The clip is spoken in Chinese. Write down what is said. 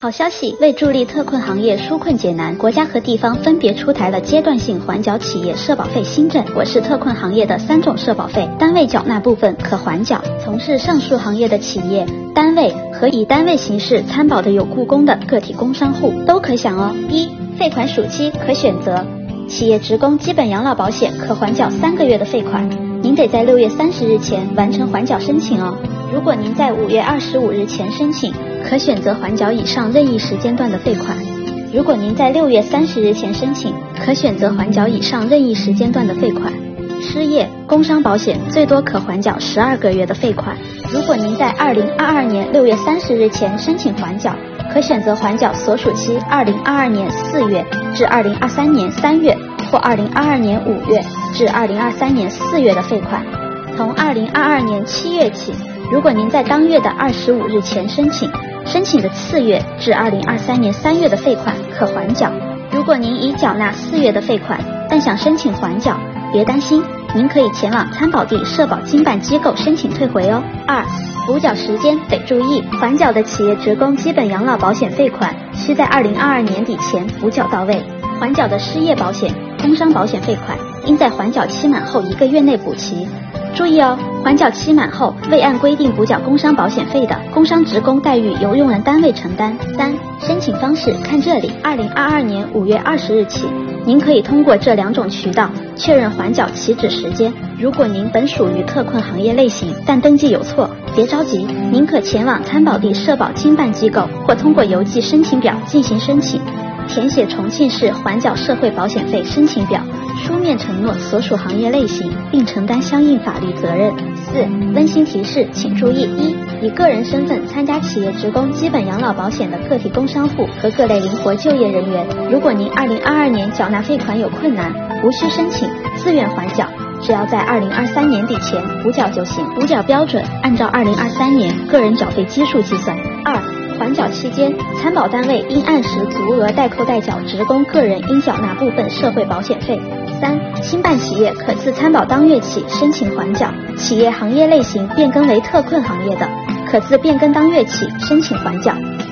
好消息！为助力特困行业纾困解难，国家和地方分别出台了阶段性缓缴企业社保费新政。我市特困行业的3种社保费，单位缴纳部分可缓缴。从事上述行业的企业、单位和以单位形式参保的有雇工的个体工商户都可享哦。1、费款暑期可选择，企业职工基本养老保险可缓缴3个月的费款，您得在6月30日前完成缓缴申请哦。如果您在5月25日前申请，可选择缓缴以上任意时间段的费款。如果您在6月30日前申请，可选择缓缴以上任意时间段的费款。失业、工伤保险最多可缓缴12个月的费款。如果您在2022年6月30日前申请缓缴，可选择缓缴所属期2022年4月至2023年3月或2022年5月至2023年4月的费款。从2022年7月起，如果您在当月的25日前申请的次月至2023年3月的费款可缓缴。如果您已缴纳4月的费款，但想申请缓缴，别担心，您可以前往参保地社保经办机构申请退回哦。2、补缴时间得注意，缓缴的企业职工基本养老保险费款需在2022年底前补缴到位。缓缴的失业保险、工伤保险费款应在缓缴期满后1个月内补齐。注意哦，缓缴期满后未按规定补缴工伤保险费的，工伤职工待遇由用人单位承担。3、申请方式看这里，2022年5月20日起，您可以通过这2种渠道确认缓缴起止时间。如果您本属于特困行业类型，但登记有错，别着急，您可前往参保地社保经办机构或通过邮寄申请表进行申请，填写重庆市缓缴社会保险费申请表，书面承诺所属行业类型，并承担相应法律责任。4、温馨提示，请注意：1、以个人身份参加企业职工基本养老保险的个体工商户和各类灵活就业人员，如果您2022年缴纳费款有困难，无需申请，自愿缓缴，只要在2023年底前补缴就行。补缴标准按照2023年个人缴费基数计算。2、缓缴期间，参保单位应按时足额代扣代缴职工个人应缴纳部分社会保险费。3、新办企业可自参保当月起申请缓缴，企业行业类型变更为特困行业的，可自变更当月起申请缓缴。